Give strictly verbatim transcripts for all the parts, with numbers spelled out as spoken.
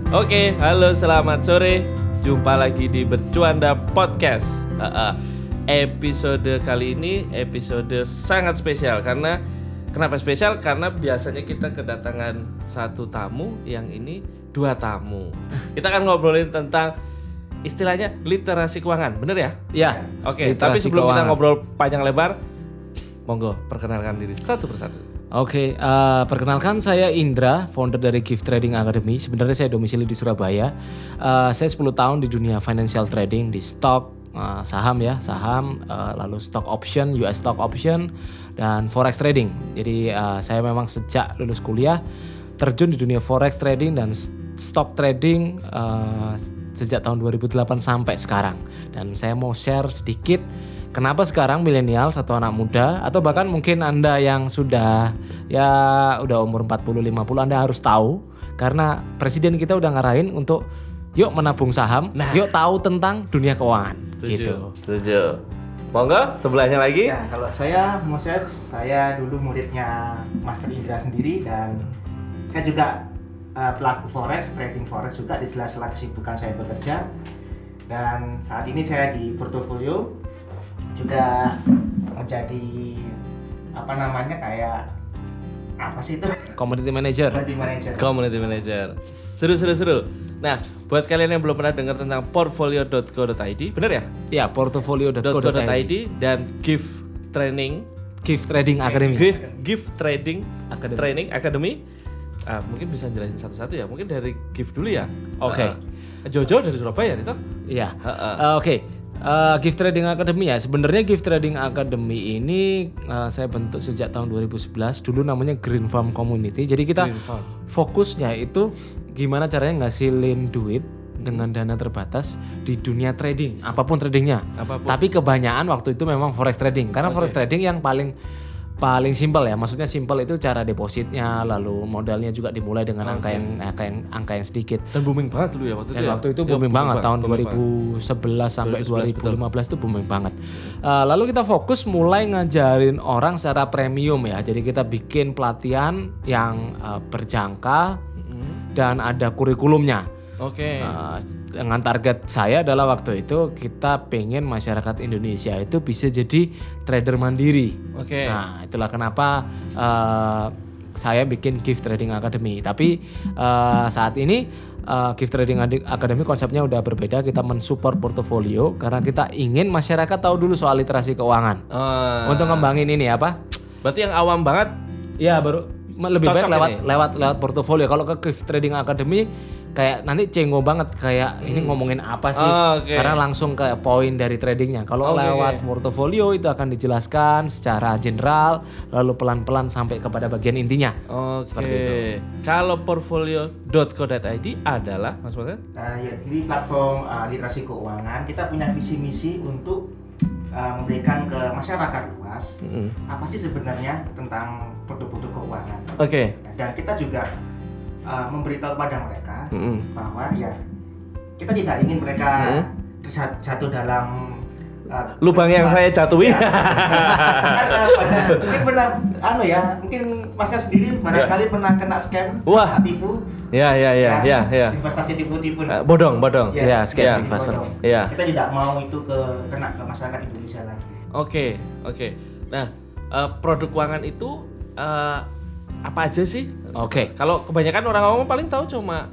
Oke, halo selamat sore. Jumpa lagi di Bercuanda Podcast. Uh, uh, episode kali ini episode sangat spesial karena kenapa spesial? Karena biasanya kita kedatangan satu tamu, yang ini dua tamu. Kita akan ngobrolin tentang istilahnya literasi keuangan, bener ya? Iya. Oke, tapi sebelum keuangan. Kita ngobrol panjang lebar, monggo perkenalkan diri satu persatu. Oke, uh, perkenalkan saya Indra, founder dari Gift Trading Academy. Sebenarnya saya domisili di Surabaya. Uh, saya sepuluh tahun di dunia financial trading, di stock, uh, saham ya, saham, uh, lalu stock option, U S stock option, dan forex trading. Jadi uh, saya memang sejak lulus kuliah terjun di dunia forex trading dan stock trading uh, sejak tahun dua ribu delapan sampai sekarang. Dan saya mau share sedikit kenapa sekarang milenial atau anak muda atau bahkan mungkin Anda yang sudah ya udah umur empat puluh lima puluh Anda harus tahu, karena presiden kita udah ngarahin untuk yuk menabung saham, nah. yuk tahu tentang dunia keuangan. Setuju. Gitu. Setuju. Monggo sebelahnya lagi. Ya, kalau saya Moses, saya dulu muridnya Master Indra sendiri dan saya juga uh, pelaku forex, trading forex juga di sela-sela kesibukan saya bekerja. Dan saat ini saya di portofolio juga menjadi apa namanya kayak apa sih itu? Community manager. Community manager. Community manager. Seru seru seru. Nah, buat kalian yang belum pernah dengar tentang portfolio dot co dot i d, bener ya? Ya, portfolio dot co dot i d dan Gift Training, Gift Trading Academy. Gift Gift Trading Academy. Training Academy. Ah, mungkin bisa jelasin satu-satu ya. Mungkin dari Gift dulu ya. Oke. Okay. Uh, Jojo dari Surabaya itu? Iya. Uh, uh. uh, Oke. Okay. Uh, Gift Trading Academy ya, sebenarnya Gift Trading Academy ini uh, saya bentuk sejak tahun dua ribu sebelas, dulu namanya Green Farm Community. Jadi kita fokusnya itu gimana caranya ngasilin duit dengan dana terbatas di dunia trading, apapun tradingnya. Apapun. Tapi kebanyakan waktu itu memang forex trading, karena okay. forex trading yang paling paling simpel ya, maksudnya simpel itu cara depositnya, lalu modalnya juga dimulai dengan okay. angka yang angka yang angka yang sedikit. Dan booming banget dulu ya waktu itu. Dan ya? waktu itu ya, booming banget bang, tahun booming dua ribu sebelas bang. sampai dua ribu lima belas betul. itu booming banget. Uh, lalu kita fokus mulai ngajarin orang secara premium ya. Jadi kita bikin pelatihan yang uh, berjangka mm-hmm. dan ada kurikulumnya. Oke. Okay. Uh, dengan target saya adalah waktu itu kita pengen masyarakat Indonesia itu bisa jadi trader mandiri. Oke. Okay. Nah, itulah kenapa uh, saya bikin Gift Trading Academy. Tapi uh, saat ini uh, Gift Trading Academy konsepnya udah berbeda. Kita mensupport portofolio karena kita ingin masyarakat tahu dulu soal literasi keuangan. Uh. Untuk ngembangin ini apa? Berarti yang awam banget? Ya baru lebih baik lewat ini. lewat lewat portofolio. Kalau ke Gift Trading Academy kayak nanti cenggo banget kayak hmm. ini ngomongin apa sih, oh, okay. karena langsung ke poin dari tradingnya. Kalau okay. lewat portofolio itu akan dijelaskan secara general, lalu pelan-pelan sampai kepada bagian intinya. Oke. Okay. Kalau portfolio dot co dot i d adalah, Mas Mas? Uh, ya, jadi platform uh, literasi keuangan. Kita punya visi misi untuk uh, memberikan ke masyarakat luas mm-hmm. apa sih sebenarnya tentang produk-produk keuangan. Oke. Okay. Dan kita juga Uh, memberitahu kepada mereka mm-hmm. bahwa ya kita tidak ingin mereka mm-hmm. jatuh dalam uh, lubang yang saya jatuhi. Ya, ada, pada, mungkin pernah, anu ya, mungkin Masnya sendiri barangkali yeah. pernah kena scam, wah, tipu. Ya, ya, ya, ya, ya. Investasi tipu-tipu. Uh, bodong, bodong. Ya, ya scam. Ya, bodong. Ya. Kita tidak mau itu ke kena ke masyarakat Indonesia lagi. Oke, okay, oke. Okay. Nah, uh, produk keuangan itu uh, apa aja sih? Oke. Okay. Kalau kebanyakan orang awam paling tahu cuma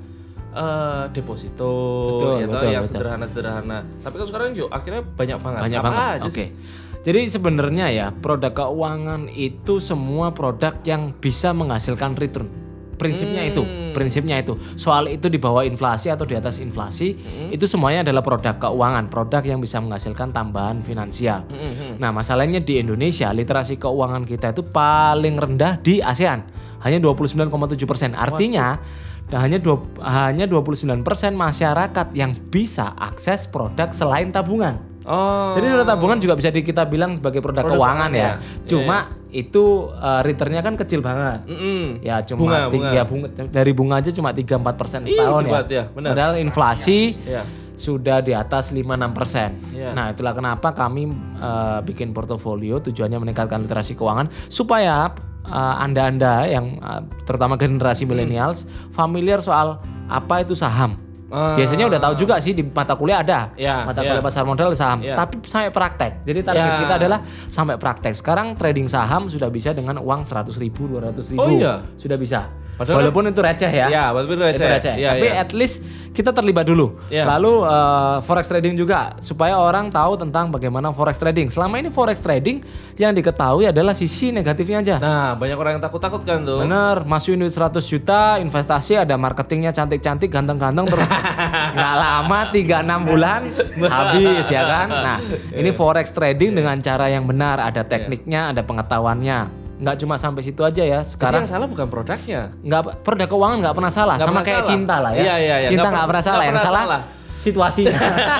uh, deposito, betul, ya betul, yang betul. sederhana-sederhana. Tapi kan sekarang yuk akhirnya banyak banget. Banyak apa banget. aja Oke. sih? Jadi sebenarnya ya produk keuangan itu semua produk yang bisa menghasilkan return. Prinsipnya hmm. itu, prinsipnya itu. Soal itu di bawah inflasi atau di atas inflasi, hmm. itu semuanya adalah produk keuangan, produk yang bisa menghasilkan tambahan finansial. Hmm. Nah, masalahnya di Indonesia literasi keuangan kita itu paling rendah di ASEAN, hanya dua puluh sembilan koma tujuh persen. Artinya, dan hanya dua, hanya dua puluh sembilan persen masyarakat yang bisa akses produk selain tabungan. Oh. Jadi produk tabungan juga bisa di, kita bilang sebagai produk, produk keuangan ya. ya. Cuma yeah, yeah. itu uh, returnnya kan kecil banget. Mm-hmm. Ya cuma bunga, tiga, bunga. bunga dari bunga aja cuma tiga sampai empat persen setahun ya. ya. Padahal inflasi yeah. sudah di atas lima sampai enam persen. Yeah. Nah, itulah kenapa kami uh, bikin portofolio, tujuannya meningkatkan literasi keuangan supaya uh, Anda-anda yang uh, terutama generasi millennials mm. familiar soal apa itu saham. Ah. Biasanya udah tahu juga sih di mata kuliah ada. Ya, mata ya. kuliah pasar modal saham. Ya. Tapi sampai praktek. Jadi target Ya. kita adalah sampai praktek. Sekarang trading saham sudah bisa dengan uang seratus ribu, dua ratus ribu. Oh iya? Sudah bisa. Padahal Walaupun itu receh ya. Ya, walaupun itu receh. Itu receh. Ya, Tapi ya. at least kita terlibat dulu. Ya. Lalu uh, forex trading juga supaya orang tahu tentang bagaimana forex trading. Selama ini forex trading yang diketahui adalah sisi negatifnya aja. Nah, banyak orang yang takut-takut kan tuh. Bener, masukin duit seratus juta, investasi ada marketingnya cantik-cantik, ganteng-ganteng terus nggak lama tiga enam bulan habis ya kan. Nah, ini forex trading dengan cara yang benar, ada tekniknya, ada pengetahuannya. Nggak cuma sampai situ aja ya. Jadi Sekarang yang salah bukan produknya. nggak produk keuangan nggak pernah salah, Nggak sama pernah kayak salah. cinta lah ya. Iya, iya, iya. Cinta Nggak nggak per- pernah salah, nggak yang pernah salah salah. situasinya.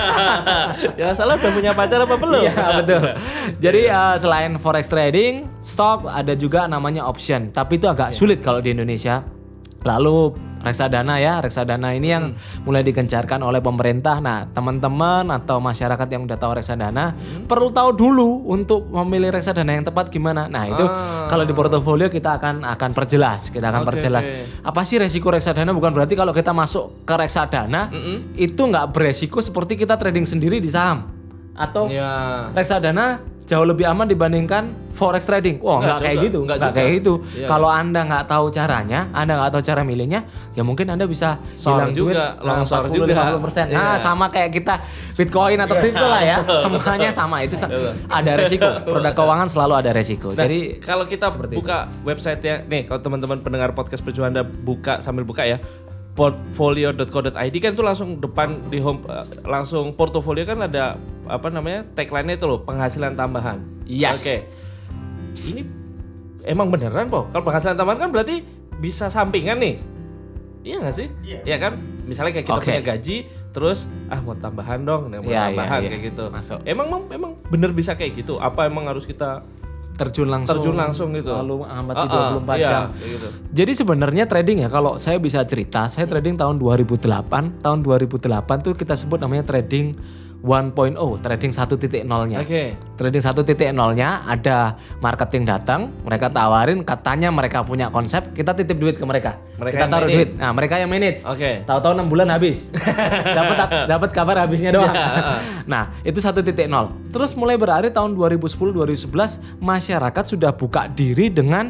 Yang salah udah punya pacar apa belum? Iya betul. Jadi uh, selain forex trading, stock ada juga namanya option. Tapi itu agak sulit kalau di Indonesia. Lalu reksadana ya, reksadana ini yang Hmm. mulai digencarkan oleh pemerintah. Nah, teman-teman atau masyarakat yang udah tahu reksadana perlu tahu dulu untuk memilih reksadana yang tepat gimana. Nah, itu Ah. kalau di portofolio kita akan akan perjelas, kita akan Oke, perjelas. oke. Apa sih resiko reksadana? Bukan berarti kalau kita masuk ke reksadana itu nggak beresiko seperti kita trading sendiri di saham atau Ya. reksadana jauh lebih aman dibandingkan forex trading. Wah, Enggak nggak kayak juga, gitu, enggak nggak juga. kayak gitu. Iya, Kalau Anda nggak tahu caranya, Anda nggak tahu cara milihnya, ya mungkin Anda bisa Sor hilang duit juga, longsor juga. lima puluh persen. Nah, Iya. sama kayak kita Bitcoin atau kripto lah ya. Semuanya sama, itu sa- ada resiko. Produk keuangan selalu ada resiko. Nah, Jadi kalau kita seperti buka website-nya nih, kalau teman-teman pendengar podcast Berjuanda buka sambil buka ya, portfolio dot co dot i d kan itu langsung depan di home eh, langsung portofolio kan ada apa namanya tagline-nya itu loh, penghasilan tambahan. Yes. Oke. Ini emang beneran po? Kalau penghasilan tambahan kan berarti bisa sampingan nih. Iya nggak sih? Iya. Iya kan? Misalnya kayak kita Oke. punya gaji, terus ah mau tambahan dong, nah, mau Iya, iya, tambahan iya. kayak gitu. Masuk. Emang emang emang bener bisa kayak gitu? Apa emang harus kita terjun langsung, terjun langsung gitu? lalu amati Ah, ah, dua puluh empat iya, jam. kayak gitu. Jadi sebenarnya trading ya, kalau saya bisa cerita, saya trading tahun dua ribu delapan. Tahun dua ribu delapan tuh kita sebut namanya trading satu titik nol, trading satu titik nol-nya. Oke. Trading satu titik nol-nya ada marketing datang, mereka tawarin, katanya mereka punya konsep, kita titip duit ke mereka. Mereka kita yang taruh manage. duit. Nah, mereka yang manage. Oke. Tahu-tahu enam bulan habis. Dapat dapat kabar habisnya doang. Ya, Nah, itu satu titik nol. Terus mulai beralih tahun dua ribu sepuluh dua ribu sebelas masyarakat sudah buka diri dengan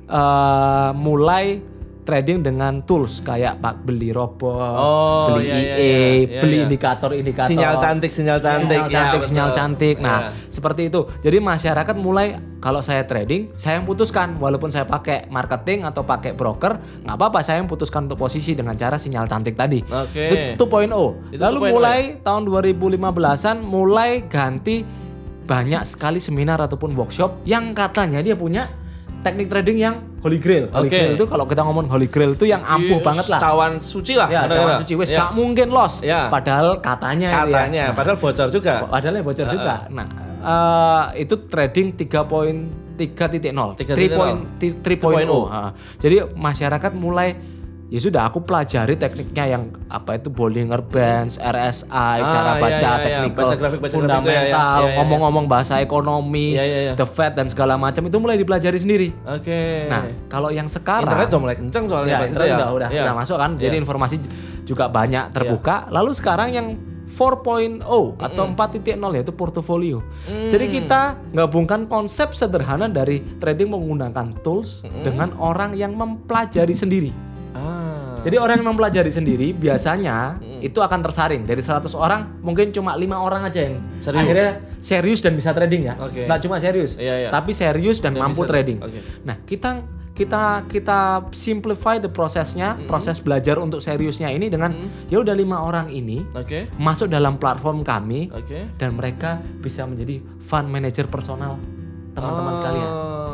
eh, mulai trading dengan tools kayak pak beli robot, Oh, beli iya, I iya, E, iya, beli iya. indikator-indikator, Sinyal cantik, sinyal cantik, sinyal ya, cantik, betul. sinyal cantik. Nah, Iya. seperti itu. Jadi masyarakat mulai, kalau saya trading, saya yang putuskan. Walaupun saya pakai marketing atau pakai broker, nggak apa-apa. Saya yang putuskan untuk posisi dengan cara sinyal cantik tadi. Oke. Itu dua titik nol. Itu Lalu dua titik nol mulai tahun dua ribu lima belasan mulai ganti banyak sekali seminar ataupun workshop yang katanya dia punya teknik trading yang holy grail. Holy Oke. grail itu kalau kita ngomong holy grail itu yang ampuh Di banget lah. Cawan suci lah. Ya, bener-bener. cawan suci wes Ya. gak mungkin loss. Ya. Padahal katanya itu ya. Katanya, Nah, padahal bocor juga. padahal ya bocor juga. Nah, eh, itu trading tiga titik nol. tiga titik nol. tiga titik nol. Ha. Jadi masyarakat mulai, ya sudah aku pelajari tekniknya yang apa itu Bollinger Bands, R S I, Ah, cara iya, baca iya, iya. teknikal, Baca grafik, baca grafik itu ya, fundamental, ya, ya, ya, ya. ngomong-ngomong bahasa ekonomi, Iya, iya, iya. the Fed dan segala macam itu mulai dipelajari sendiri. Oke. Nah, kalau yang sekarang internet udah mulai kenceng soalnya ya, pas itu internet ya. udah udah, Iya. udah masuk kan. Jadi Iya. informasi j- juga banyak terbuka. Lalu sekarang yang empat titik nol atau empat titik nol yaitu portofolio. Mm. Jadi kita gabungkan konsep sederhana dari trading menggunakan tools dengan orang yang mempelajari sendiri. Ah. Jadi orang yang mempelajari sendiri biasanya itu akan tersaring dari seratus orang, mungkin cuma lima orang aja yang Serius. akhirnya serius dan bisa trading ya. Oke. Nggak cuma serius, Iya, iya. tapi serius dan, Dan mampu bisa- trading. oke. Nah, kita kita kita simplify the prosesnya, proses belajar untuk seriusnya ini dengan ya udah lima orang ini Oke. masuk dalam platform kami Oke. dan mereka bisa menjadi fund manager personal teman-teman Oh. sekalian.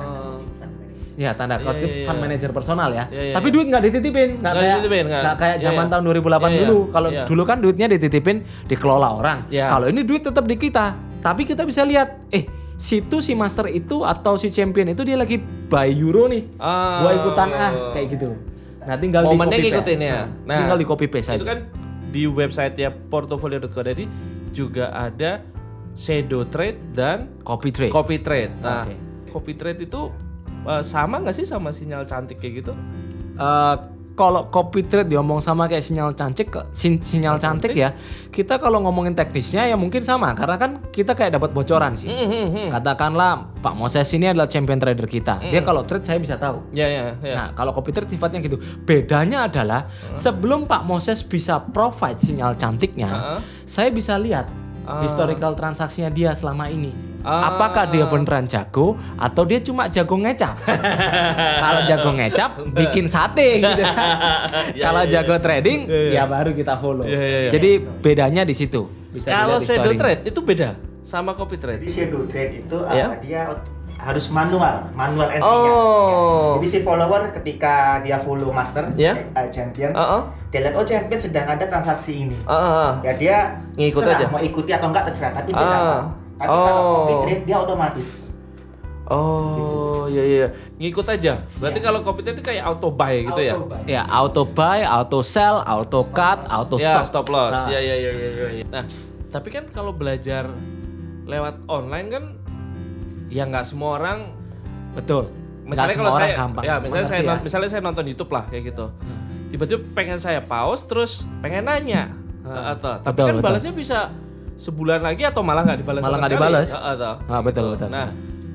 Ya, tanda Iya, kutip iya, fund iya. manager personal ya. Iya, iya, Tapi iya. duit nggak dititipin, nggak Nggak kayak dititipin, nggak. nggak kayak Iya, zaman iya. tahun dua ribu delapan Iya, iya. dulu. Kalau Iya. dulu kan duitnya dititipin, dikelola orang. Iya. Kalau ini duit tetap di kita. Tapi kita bisa lihat, eh situ si master itu atau si champion itu dia lagi buy euro nih. Ah. Gua ikutan ah kayak gitu. Nah, tinggal Momennya di copy ngikutin paste. ya. Nah, tinggal di copy paste Itu aja. kan di website ya portfolio dot co dot i d juga ada shadow trade dan Copy trade. copy trade. Nah, Oke. copy trade itu uh, sama nggak sih sama sinyal cantik kayak gitu? Eh, kalau copy trade diomong sama kayak sinyal cantik, sin- sinyal cantik ya. Kita kalau ngomongin teknisnya ya mungkin sama karena kan kita kayak dapat bocoran sih. Mm-hmm. Katakanlah Pak Moses ini adalah champion trader kita. Dia kalau trade saya bisa tahu. Ya ya ya. Nah, kalau copy trade sifatnya gitu. Bedanya adalah sebelum Pak Moses bisa provide sinyal cantiknya, Uh-uh. saya bisa lihat Ah. historical transaksinya dia selama ini. Ah. Apakah dia beneran jago atau dia cuma jago ngecap? Kalau jago ngecap bikin sate gitu. Ya, Kalau ya, jago trading Ya, ya. ya baru kita follow. Ya, ya, ya. Jadi bedanya di situ. Bisa Kalau dilihat shadow historinya. trade itu beda sama copy trade. Jadi shadow trade itu uh, Ya. dia harus manual, manual entry-nya. Oh. Ya. Jadi si follower ketika dia follow master, Ya. eh, champion, Uh-uh. dia lihat oh champion sedang ada transaksi ini. Uh-uh. Ya dia Ngikut terserah aja. mau ikuti atau enggak terserah, tapi dia Ah. dapat. Tapi kalau Oh. copy trade dia otomatis. Oh, iya iya. Ngikut aja. Berarti kalau copy trade itu kayak auto buy gitu ya? Auto buy. Ya, auto buy, auto sell, auto cut, auto Ya, stop. stop loss. Nah. Ya ya ya ya ya. Nah, tapi kan kalau belajar lewat online kan ya nggak semua orang. Betul. Misalnya Nggak kalau semua orang saya gampang ya misalnya saya mengerti non- misalnya saya nonton YouTube lah kayak gitu. Tiba-tiba pengen saya pause terus pengen nanya. Ah, atau tapi betul, kan betul. balasnya bisa sebulan lagi atau malah nggak dibalas Malah sama nggak sekali. dibalas. Heeh, toh. Ah, betul, Gitu. betul. Nah,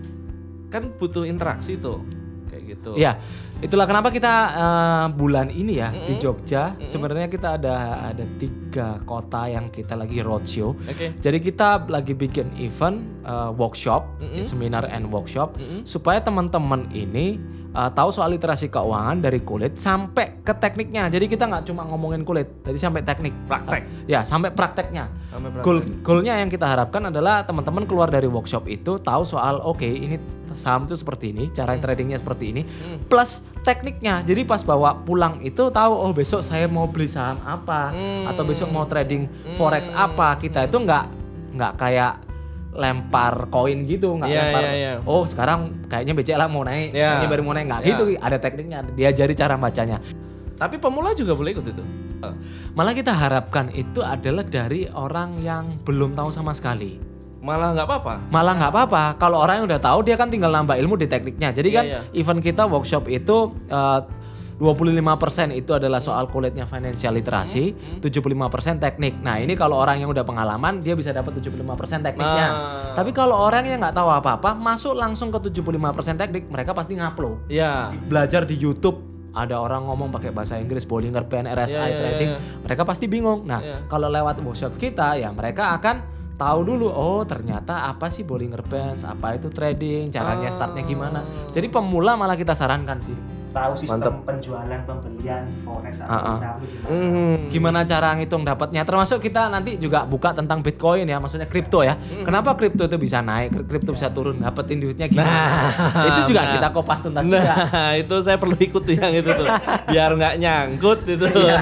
kan butuh interaksi tuh kayak gitu. Iya, itulah kenapa kita eh, bulan ini ya di Mm-mm. Jogja. Mm-mm. Sebenarnya kita ada ada tiga kota yang kita lagi roadshow. Oke. Jadi kita lagi bikin event eh, workshop, Mm-mm. seminar and workshop, Mm-mm. supaya teman-teman ini eh, tahu soal literasi keuangan dari kulit sampai ke tekniknya. Jadi kita nggak cuma ngomongin kulit, jadi sampai teknik, Praktek. Eh, ya sampai prakteknya. Sampai praktek. Goal, goalnya yang kita harapkan adalah teman-teman keluar dari workshop itu tahu soal oke ini saham itu seperti ini, cara tradingnya seperti ini, Hmm. plus tekniknya. Jadi pas bawa pulang itu tahu oh besok saya mau beli saham apa Hmm. atau besok mau trading forex apa. Kita itu nggak nggak kayak lempar koin gitu, nggak Iya, lempar. iya, iya. Oh sekarang kayaknya B C L mau naik, Iya. kayaknya baru mau naik nggak Iya. gitu. Ada tekniknya, diajari cara bacanya. Tapi pemula juga boleh ikut itu. Malah kita harapkan itu adalah dari orang yang belum tahu sama sekali. Malah nggak apa-apa. Malah nggak apa-apa kalau orang yang udah tahu dia kan tinggal nambah ilmu di tekniknya. Jadi Iya, kan iya. event kita workshop itu eh, dua puluh lima persen itu adalah soal kulitnya financial literasi, Hmm, tujuh puluh lima persen teknik. Nah, ini kalau orang yang udah pengalaman dia bisa dapat tujuh puluh lima persen tekniknya. Nah. Tapi kalau orang yang nggak tahu apa-apa masuk langsung ke tujuh puluh lima persen teknik, mereka pasti ngupload. Ya. Belajar di YouTube ada orang ngomong pakai bahasa Inggris, Bollinger Band, R S I Iya, iya, trading, iya. mereka pasti bingung. Nah, Iya. kalau lewat workshop kita ya mereka akan tahu dulu, oh ternyata apa sih Bollinger Bands, apa itu trading, caranya Ah. startnya gimana. Jadi pemula malah kita sarankan sih. Tahu sistem Mantap. penjualan pembelian forex Ah, ah. atau saham itu gimana. Hmm. Gimana cara ngitung dapatnya, termasuk kita nanti juga buka tentang Bitcoin ya, maksudnya kripto ya. Hmm. Kenapa kripto itu bisa naik, kripto bisa turun, dapetin duitnya gimana. itu juga nah. kita kopas tuntas juga. Nah, itu saya perlu ikut tuh yang itu tuh. Biar nggak nyangkut itu. Iya.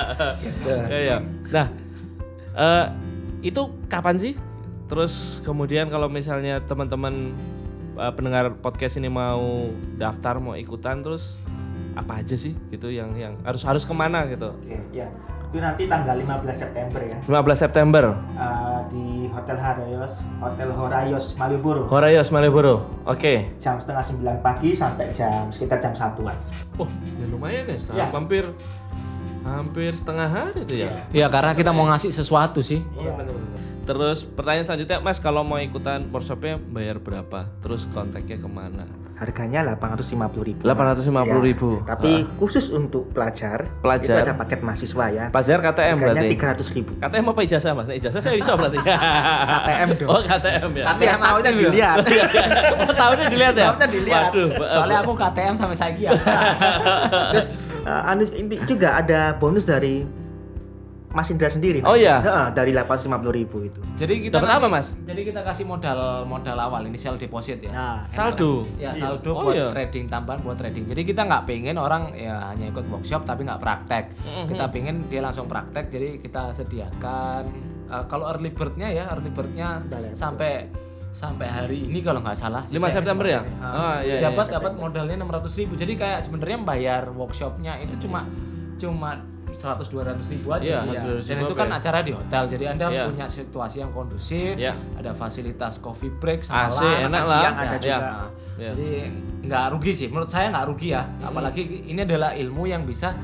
Ya, ya. Nah, eh, itu kapan sih? Terus kemudian kalau misalnya teman-teman eh, pendengar podcast ini mau daftar, mau ikutan, terus apa aja sih gitu yang yang harus harus kemana gitu? Oke, ya. Itu nanti tanggal lima belas September ya. lima belas September. Uh, di Hotel Horayos, Hotel Horayos Malioboro. Horayos Malioboro. Oke. Jam setengah sembilan pagi sampai jam sekitar jam satuan. Oh, ya lumayan ya, setengah- Ya. hampir hampir setengah hari itu ya. Ya karena kita mau ngasih sesuatu sih. Iya. Terus pertanyaan selanjutnya, Mas, kalau mau ikutan workshopnya bayar berapa? Terus kontaknya kemana? Harganya delapan ratus lima puluh ribu. delapan ratus lima puluh ribu. Ya, tapi khusus untuk pelajar, Pelajar. itu ada paket mahasiswa ya. Pelajar K T M Harganya berarti. tiga ratus ribu. K T M apa ijazah, Mas? Nah, ijazah saya bisa berarti. K T M dong. Oh, K T M ya. Tapi yang tahunya dilihat. Oh, tahunnya dilihat ya? Tahunnya dilihat. Waduh. Soalnya aku K T M sampai saya ya. Terus uh, anu ini juga ada bonus dari Mas Indra sendiri. Oh, iya? Heeh, dari delapan ratus lima puluh ribu itu. Jadi kita Dapat apa, nanti- Mas? Jadi kita kasih modal modal awal initial deposit ya. Nah, Saldo. Ya saldo Oh, buat iya. trading, tambahan buat trading. Jadi kita nggak pengen orang ya hanya ikut workshop tapi nggak praktek. Mhm. Kita pengen dia langsung praktek. Jadi kita sediakan eh, kalau early bird-nya ya early bird-nya Sudah lewat. sampai sampai hari ini kalau nggak salah. lima Saya- September ya? Ah, Oh, iya, iya, dapat iya. dapat modalnya enam ratus ribu. Jadi kayak sebenarnya bayar workshopnya itu cuma cuma seratus dua ratus ribu aja Iya, sih. seratus dua ratus Dan ribu itu apa kan ya? acara di hotel. Jadi Anda Iya. punya situasi yang kondusif, Iya. ada fasilitas coffee break, A C sama enak lunch, lah. siang ada Ya. juga. Ya. Jadi nggak rugi sih, menurut saya nggak rugi ya. Apalagi ini adalah ilmu yang bisa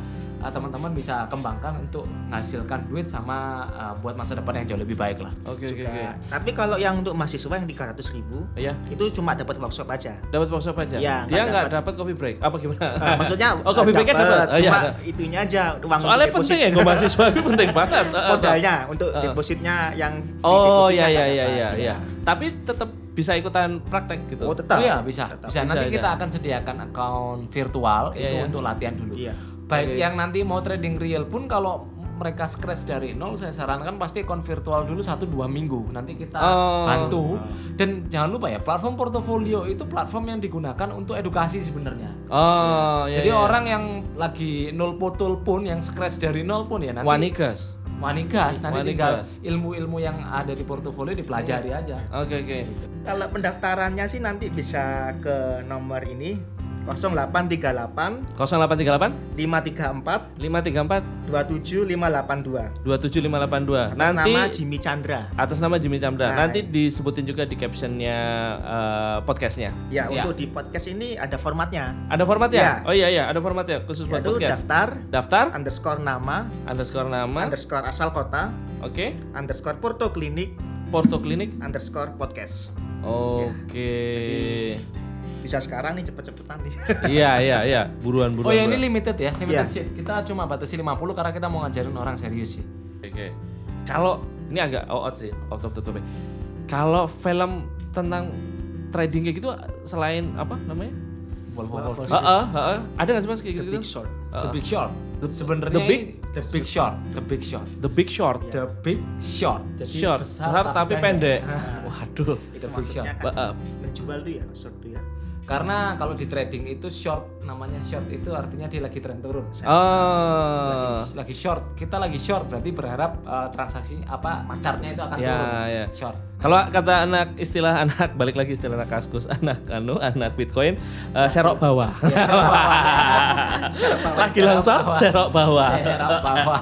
uh, teman-teman bisa kembangkan untuk menghasilkan duit sama uh, buat masa depan yang jauh lebih baik lah. Oke oke oke. Tapi kalau yang untuk mahasiswa yang tiga ratus ribu, Iya. itu cuma dapat workshop aja. Dapat workshop aja. Iya, Dia nggak nggak dapat. dapat coffee break. Apa gimana? Uh, maksudnya Oh, coffee break-nya dapat. Oh, iya, cuma ada. itunya aja uang Soalnya deposit. penting ya, gue mahasiswa itu penting banget. Modalnya untuk Uh. depositnya yang Oh depositnya iya iya nggak iya dapat. iya iya. Tapi tetap bisa ikutan praktek gitu. Oh tetap. Oh iya bisa, Tetap. bisa. Bisa, Nanti bisa. kita akan sediakan account virtual Iya, itu iya. untuk latihan dulu. Iya. Baik Oke. yang nanti mau trading real pun kalau mereka scratch dari nol, saya sarankan pasti account virtual dulu satu dua minggu. Nanti kita Oh. bantu. Dan jangan lupa ya, platform portofolio itu platform yang digunakan untuk edukasi sebenarnya. Oh iya. Jadi iya. orang yang lagi nol potul pun, yang scratch dari nol pun ya nanti Wanigas. Wanigas, nanti tinggal Wanigas. ilmu-ilmu yang ada di portofolio dipelajari aja. Oke oke. Kalau pendaftarannya sih nanti bisa ke nomor ini nol delapan tiga delapan nol delapan tiga delapan lima tiga empat lima tiga empat dua tujuh lima delapan dua. dua tujuh lima delapan dua. Atas Nanti nama Jimmy Chandra. atas nama Jimmy Chandra. Nah, Nanti disebutin juga di captionnya eh, podcastnya. Ya, Ya. untuk di podcast ini ada formatnya. Ada formatnya? Ya. Oh iya iya, ada formatnya khusus buat Yaitu podcast. daftar Daftar underscore nama underscore nama. underscore asal kota Oke. underscore Porto Klinik Porto Klinik. underscore podcast. Oke. Bisa sekarang nih cepet-cepetan nih. Iya iya iya, buruan buruan. Oh ya ini buruan. limited ya, limited Iya. seat. Kita cuma batasi lima puluh karena kita mau ngajarin orang serius sih. Oke. Kalau ini agak out sih, out of the topic. Kalau film tentang trading kayak gitu selain apa namanya? Wolf of Wolf Wall of Street. Heeh, heeh. Ada nggak sih Mas kayak The gitu? Big Short. The Big Short. The- Sebenarnya The Big- ini The Big Short, The Big Short. The Big Short. Iya. The Big Short. Jadi Short, besar tapi pendek. Waduh. Itu The Big maksudnya Short. kan Ba- menjual tuh ya, short tuh ya. Karena kalau di trading itu short, namanya short itu artinya dia lagi tren turun. Oh. Lagi, lagi short, kita lagi short berarti berharap uh, transaksi apa chartnya itu akan Ya, turun. ya. Short. Kalau kata anak istilah anak balik lagi istilah anak kaskus anak anu anak Bitcoin eh, serok bawah. Lagi langsung serok bawah. Serok bawah.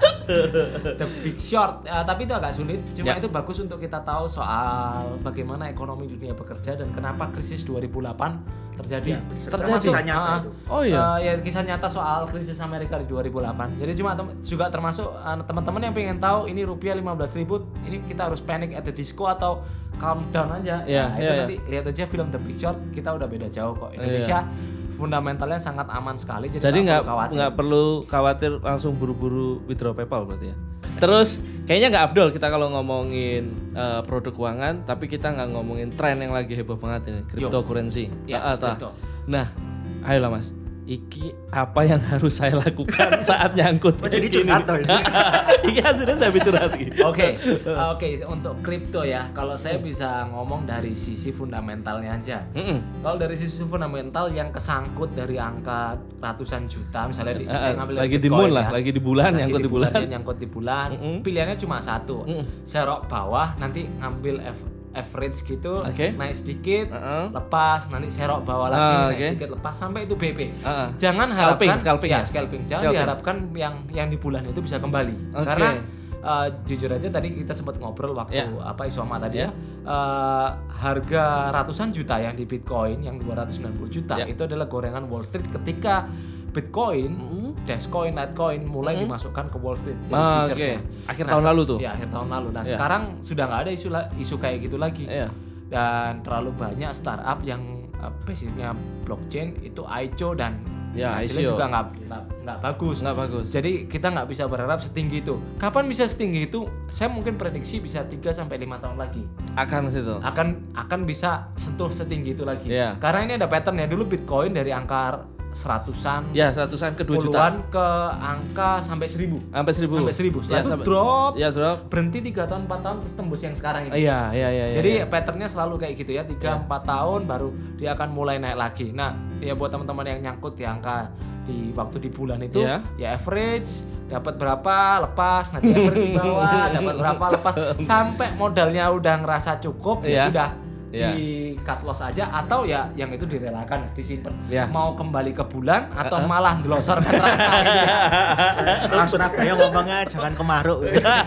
The Big Short. Uh, tapi itu agak sulit. Cuma Ya. itu bagus untuk kita tahu soal bagaimana ekonomi dunia bekerja dan kenapa krisis dua ribu delapan terjadi. Ya, terjadi. kisah nyata Ah, itu. Oh iya. Uh, ya kisah nyata soal krisis Amerika di dua ribu delapan. Jadi cuma tem- juga termasuk uh, teman-teman yang pengen tahu ini rupiah lima belas ribu, ini kita harus panic at the disco atau calm down aja. Iya, Nah, itu iya, nanti lihat aja film The Big Short, kita udah beda jauh kok. Indonesia fundamentalnya sangat aman sekali, jadi Jadi nggak perlu khawatir. nggak perlu khawatir langsung buru-buru withdraw PayPal berarti ya. Terus kayaknya nggak afdol kita kalau ngomongin eh, produk keuangan, tapi kita nggak ngomongin tren yang lagi heboh banget ini, cryptocurrency. Ya, Ah, ah, tah. betul. Nah, ayolah Mas. Iki apa yang harus saya lakukan saat nyangkut Oh, jadi gini curhat nih? toh ini. Iki hasilnya saya bicara lagi. Oke, oke untuk kripto ya. Kalau saya bisa ngomong dari sisi fundamentalnya aja. Mm-mm. Kalau dari sisi fundamental yang kesangkut dari angka ratusan juta, misalnya di, Eh, saya eh, ngambil lagi di Bitcoin moon lah, ya. lagi di bulan, Lagi nyangkut di bulan. dia nyangkut di bulan. Mm-mm. Pilihannya cuma satu. Mm-mm. Serok bawah, nanti ngambil av- average gitu, Oke. naik sedikit, Uh-uh. lepas, nanti serok bawah lagi, Ah, naik oke. sedikit, lepas sampai itu B P. Uh-uh. Jangan Scalping, harapkan scalping ya, ya? scalping. Jangan Scalping. diharapkan yang yang di bulan itu bisa kembali. Oke. Karena uh, jujur aja tadi kita sempat ngobrol waktu Ya. apa Isoma tadi Ya. ya. Uh, harga ratusan juta yang di Bitcoin yang dua ratus sembilan puluh juta Ya. itu adalah gorengan Wall Street ketika Bitcoin, Mm-mm. Dashcoin, Litecoin mulai Mm-mm. dimasukkan ke Wall Street jadi Ah, featuresnya. oke. Akhir Nah, tahun se- lalu tuh. Ya, akhir tahun lalu. Nah, Ya. sekarang sudah nggak ada isu la- isu kayak gitu lagi. Iya. Dan terlalu banyak startup yang uh, basicnya blockchain itu I C O dan Ya, hasilnya I C O. juga nggak nggak nggak bagus. Nggak bagus. Jadi kita nggak bisa berharap setinggi itu. Kapan bisa setinggi itu? Saya mungkin prediksi bisa tiga sampai lima tahun lagi. Akan situ. Akan akan bisa sentuh setinggi itu lagi. Iya. Karena ini ada patternnya. Dulu Bitcoin dari angka seratusan, Ya, seratusan ke dua juta. puluhan ke angka sampai seribu. Sampai seribu. Sampai seribu. Setelah Ya, itu sampai- drop, Ya, drop. berhenti tiga tahun, empat tahun terus tembus yang sekarang ini. Iya, iya, iya. Jadi iya. patternnya selalu kayak gitu ya, tiga Iya. empat tahun baru dia akan mulai naik lagi. Nah, ya buat teman-teman yang nyangkut di angka di waktu di bulan itu, Iya. ya average dapat berapa, lepas, nanti average di bawah, dapat berapa, lepas sampai modalnya udah ngerasa cukup, Iya. ya sudah Iya. di cut loss aja atau ya yang itu direlakan, disimpan. Iya. Mau kembali ke bulan atau Uh-uh. malah ngelosor ke neraka gitu ya. Orang Surabaya ngomongnya jangan kemaruk.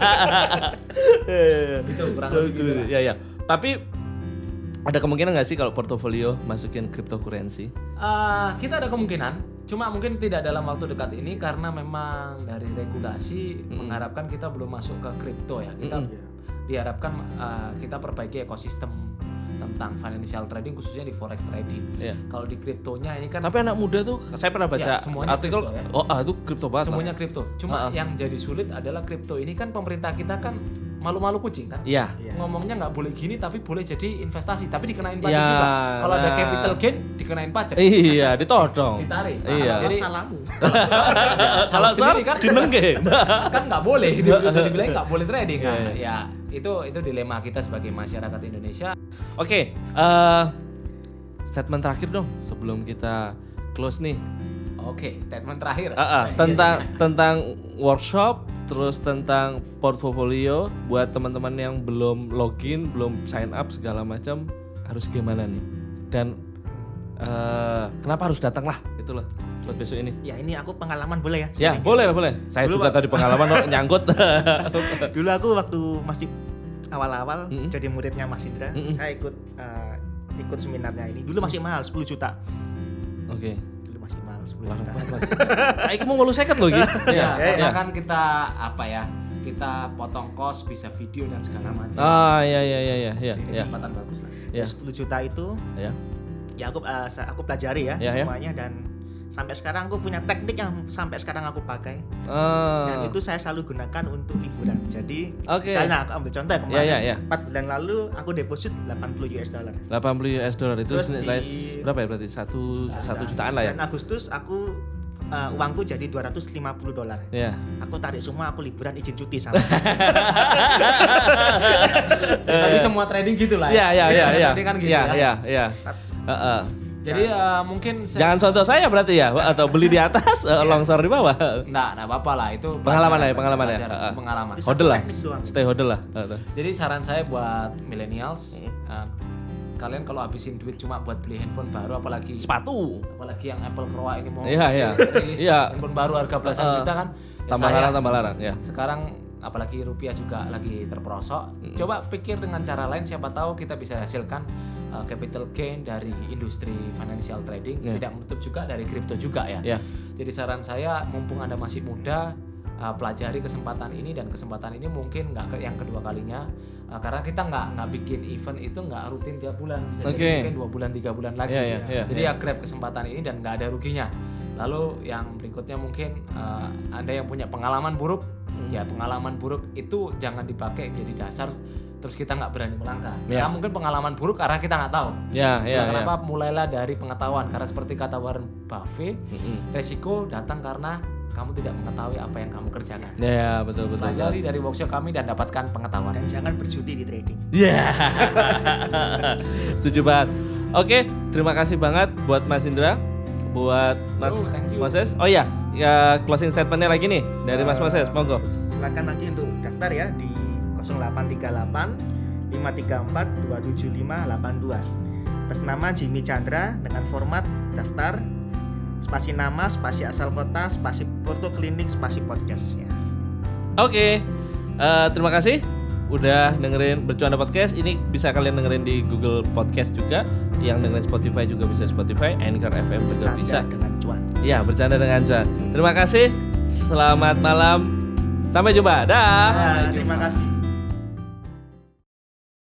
Itu kurang lebih gitu lah. Ya, ya. Tapi ada kemungkinan nggak sih kalau portofolio masukin cryptocurrency? Eh, kita ada kemungkinan Cuma mungkin tidak dalam waktu dekat ini karena memang dari regulasi Mm-mm. mengharapkan kita belum masuk ke kripto ya. Kita Mm-mm. diharapkan uh, kita perbaiki ekosistem tentang financial trading khususnya di forex trading. Iya. Kalau di kriptonya ini kan Tapi anak muda tuh saya pernah baca Ya, semuanya artikel kripto ya. oh ah itu kripto banget. semuanya lah. kripto. Cuma Uh-uh. yang jadi sulit adalah kripto ini kan pemerintah kita kan malu-malu kucing kan. Iya. Iya. Ngomongnya nggak boleh gini tapi boleh jadi investasi tapi dikenain pajak Ya, juga. Kalau ada nah. capital gain dikenain pajak. Iya, ditodong. Ditarik. Nah, Iya. Jadi salamu. Kalau sar kan dinengge. kan nggak boleh dibilang dibilang nggak boleh trading kan. Iya, Ya itu itu dilema kita sebagai masyarakat Indonesia. Oke, eh statement terakhir dong sebelum kita close nih. Oke, statement terakhir. Ah, ah, Nah, tentang biasanya. tentang workshop, terus tentang portfolio buat teman-teman yang belum login, belum sign up segala macam harus gimana nih? Dan eh kenapa harus datang lah itulah buat besok ini? Ya ini aku pengalaman boleh ya? Ya, Sharing. boleh boleh. Saya Dulu, juga Pak. tadi pengalaman oh, nyangkut. Dulu aku waktu masih awal-awal Mm-mm. jadi muridnya Mas Indra, Mm-mm. saya ikut eh, ikut seminarnya ini. Dulu masih mahal sepuluh juta. Oke. Dulu masih mahal sepuluh Larang juta. banget, Mas. Saya mau ngelu seket loh gitu. Ya, Iya. ya, karena iya. kan kita apa ya? Kita potong kos, bisa video dan segala macam. Ah, iya iya iya iya iya. Ini Iya. kesempatan bagus lah. Ya. sepuluh juta itu Ya. ya aku eh, sa- aku pelajari ya, Ya, ya. semuanya dan sampai sekarang aku punya teknik yang sampai sekarang aku pakai Ah. dan itu saya selalu gunakan untuk liburan. Jadi Oke. misalnya aku ambil contoh kemarin Ya, ya, ya. empat bulan lalu aku deposit delapan puluh US dollar. delapan puluh US dollar itu Terus nilai di- berapa ya berarti? Satu, satu jutaan lah ya? Dan Agustus aku eh, uangku jadi dua ratus lima puluh dolar. Ya. Aku tarik semua, aku liburan izin cuti sama. Tapi semua trading gitu lah. Iya, iya, iya, iya. Trading kan gitu Iya, ya. iya, iya. Heeh. Jadi eh, mungkin se- Jangan contoh saya berarti ya, atau beli di atas, eh, longsor di bawah. Enggak, enggak apa-apa lah itu Pengalaman lah ya, pelajaran, pengalaman ya. pelajaran, Heeh. pengalaman. Bisa Hodel lah, teknik doang. stay hodel lah. Heeh. Jadi saran saya buat millennials, Hmm. eh, kalian kalau habisin duit cuma buat beli handphone baru, apalagi Sepatu. apalagi yang Apple Croa ini mau Iya, iya. rilis Iya. handphone baru harga belasan Heeh. juta kan. ya Tambah sayang larang, sih. tambah larang, ya. Sekarang apalagi rupiah juga lagi terperosok. Hmm. Coba pikir dengan cara lain, siapa tahu kita bisa hasilkan uh, capital gain dari industri financial trading. Ya. Tidak menutup juga dari kripto juga ya. Ya. Jadi saran saya, mumpung Anda masih muda, uh, pelajari kesempatan ini, dan kesempatan ini mungkin nggak ke yang kedua kalinya. Uh, karena kita nggak nggak bikin event itu nggak rutin tiap bulan, bisa Oke. jadi mungkin dua bulan tiga bulan lagi. Iya, iya, iya, jadi iya. ya grab kesempatan ini dan nggak ada ruginya. Lalu yang berikutnya mungkin uh, Anda yang punya pengalaman buruk, Hmm. ya pengalaman buruk itu jangan dipakai jadi dasar terus kita nggak berani melangkah. Ya. Karena mungkin pengalaman buruk karena kita nggak tahu. Ya, Nah, ya, ya. kenapa? Mulailah dari pengetahuan. Karena seperti kata Warren Buffett, Mm-mm. resiko datang karena kamu tidak mengetahui apa yang kamu kerjakan. Ya, betul betul. Pelajari dari workshop kami dan dapatkan pengetahuan. Dan jangan berjudi di trading. Ya. Setuju banget. Oke, terima kasih banget buat Mas Indra, buat Mas Oh, thank you. Moses. Oh iya, ya closing statementnya lagi nih dari Mas Moses, monggo. Silakan nanti untuk daftar ya di nol delapan tiga delapan lima tiga empat dua tujuh lima delapan dua. Atas nama Jimmy Chandra dengan format daftar spasi nama, spasi asal kota, spasi foto klinik, spasi podcast ya. Oke, eh, terima kasih udah dengerin Bercuanda Podcast. Ini bisa kalian dengerin di Google Podcast juga. Yang dengerin Spotify juga bisa Spotify, Anchor F M juga Bercanda bisa. dengan cuan. Iya, bercanda dengan cuan. Terima kasih. Selamat malam. Sampai jumpa. Dah. Ya, terima kasih.